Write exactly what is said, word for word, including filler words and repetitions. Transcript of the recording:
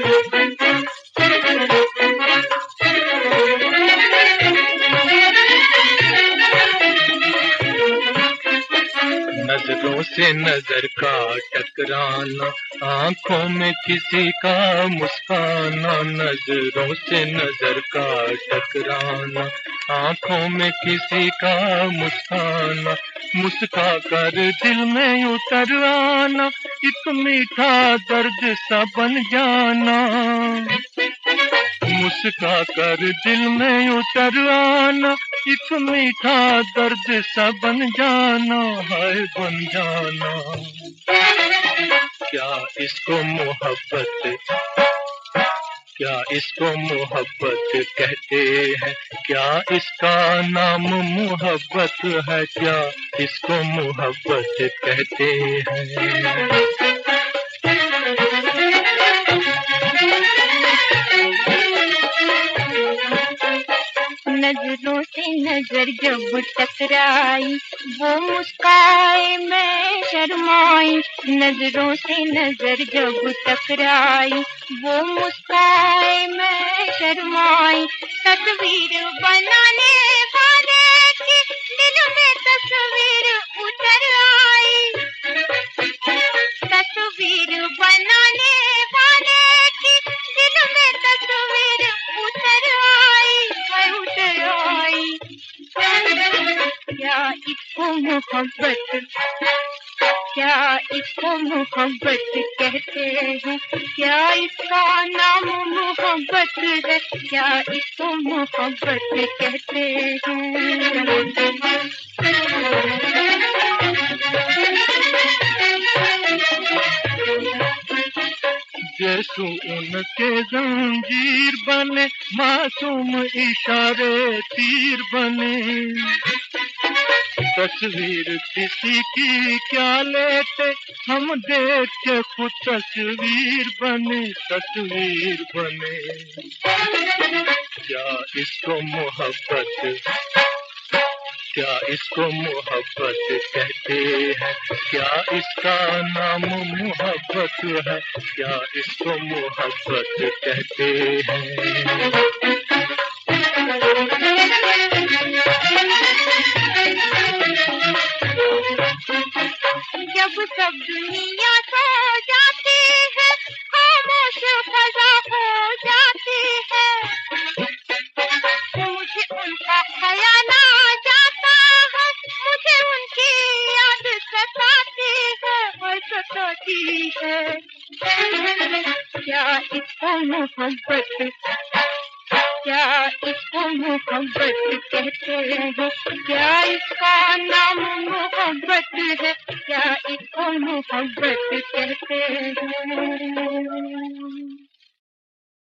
नजरों से नजर का टकराना, आंखों में किसी का मुस्काना। नजरों से नजर का टकराना, आंखों में किसी का मुस्काना। मुस्का कर दिल में उतर आना, एक मीठा दर्द सा बन जाना। मुस्का कर दिल में उतर आना, एक मीठा दर्द सा बन जाना, हाय बन जाना। क्या इसको मोहब्बत, क्या इसको मोहब्बत कहते हैं? क्या इसका नाम मोहब्बत है? क्या इसको मोहब्बत कहते हैं? नजरों से नजर जब टकराई, वो मुस्काए मैं शर्माई। नजरों से नजर जब टकराई, वो मुस्काए मैं शर्माई। तस्वीर बनाने वाले की दिल में तस्वीर उतर आई। तस्वीर बनाने वाले की दिल में तस्वीर उतर आई, उतर आई। क्या इसको मोहब्बत, क्या इसको मोहब्बत कहते हैं? क्या इसका नाम मोहब्बत है? क्या इसको मोहब्बत कहते हैं? जैसू उनके जंजीर बने, मासूम इशारे तीर बने। तस्वीर किसी की क्या लेते, हम देख के खुद तस्वीर बने, तस्वीर बने। क्या इसको मोहब्बत, क्या इसको मोहब्बत कहते हैं? क्या इसका नाम मोहब्बत है? क्या इसको मोहब्बत कहते हैं? जब सब दुनिया सो जाती है, खामोश फजा हो जाती है, मुझे उनका ख्याल आ जाता है, मुझे उनकी याद सताती है, और सताती है। क्या इसको मोहब्बत, क्या इसको मोहब्बत कहते हैं? क्या इसका नाम मोहब्बत है? क्या इसको मोहब्बत कहते हैं?